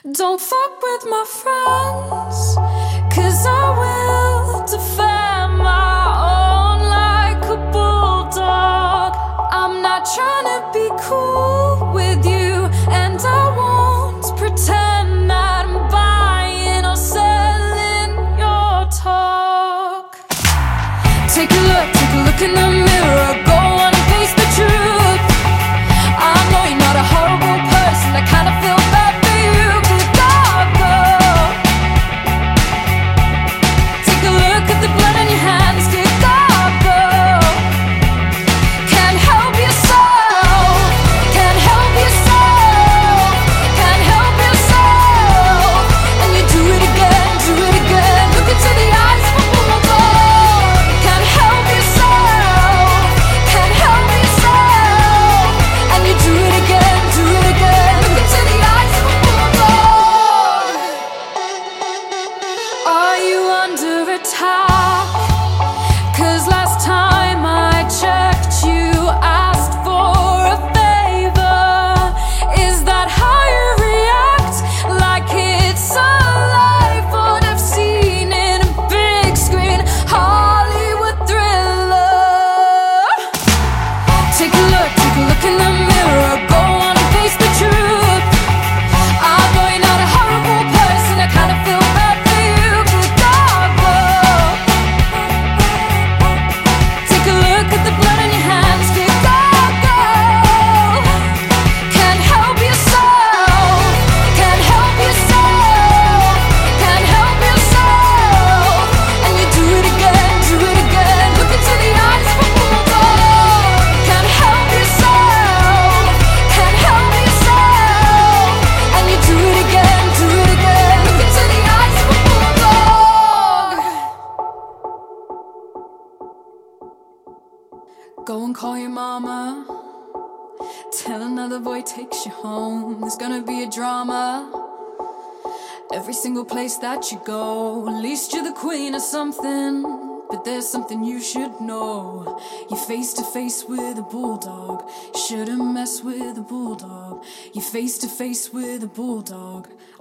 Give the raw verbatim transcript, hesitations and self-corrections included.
Don't fuck with my friends, 'cause I will defend my own like a bulldog. I'm not trying to be cool with you, and I won't pretend that I'm buying or selling your talk. Take a look, take a look in the mirror, go on and face the truth. I know you're not a horrible person, I kinda feel bad for you, but God, girl. Take a look at the blood on your hands, dear God, girl. Can't help yourself, can't help yourself, can't help yourself. And you do it again, do it again, look into the eyes of a bulldog. Can't help yourself, can't help yourself. And you do it again, do it again, look into the eyes of a bulldog. Are you under attack? 'Cause last time I checked, you asked for a favor. Is that how you react? Like it's a life what I've seen in a big screen Hollywood thriller. Take a look, take a look in the mirror, go on and face the truth. I know you're not a horrible person, I kinda feel bad for you, good God, girl. Take a look at the blood on your hands, good God, girl. Can't help yourself, can't help yourself, can't help yourself. And you do it again, do it again, look into the eyes of a bulldog. Can't help yourself, can't help yourself. And you do it again, do it again, look into the eyes of a bulldog. Go and call your mama, tell another boy takes you home. There's gonna be a drama every single place that you go. At least you're the queen or something, but there's something you should know. You're face to face with a bulldog, shouldn't mess with a bulldog. You're face to face with a bulldog.